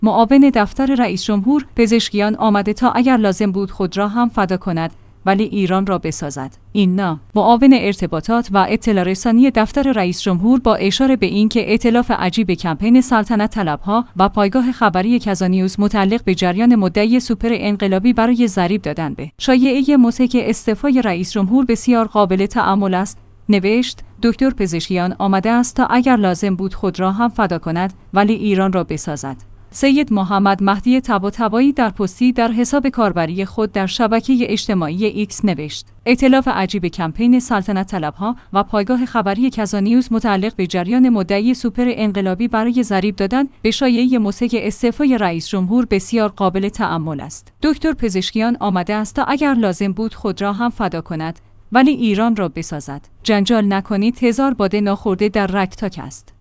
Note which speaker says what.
Speaker 1: معاون دفتر رئیس جمهور: پزشکیان آمده تا اگر لازم بود خود را هم فدا کند ولی ایران را بسازد. اینا معاون ارتباطات و اطلاع رسانی دفتر رئیس جمهور با اشاره به اینکه ائتلاف عجیب کمپین سلطنت طلبها و پایگاه خبری کزانیوز متعلق به جریان مدعی سوپر انقلابی برای ضریب دادن به شایعه مسک استعفای رئیس جمهور بسیار قابل تأمل است. نوشت: دکتر پزشکیان آمده است تا اگر لازم بود خود را هم فدا کند ولی ایران را بسازد. سید محمد مهدی طباطبایی در پستی در حساب کاربری خود در شبکه اجتماعی ایکس نوشت: ائتلاف عجیب کمپین سلطنت طلبها و پایگاه خبری کزانیوز متعلق به جریان مدعی سوپر انقلابی برای ضریب دادن به شایعه مسک استعفای رئیس جمهور بسیار قابل تأمل است. دکتر پزشکیان آمده است تا اگر لازم بود خود را هم فدا کند ولی ایران را بسازد. جنجال نکنید، هزار باده ناخورده در رکتاک است.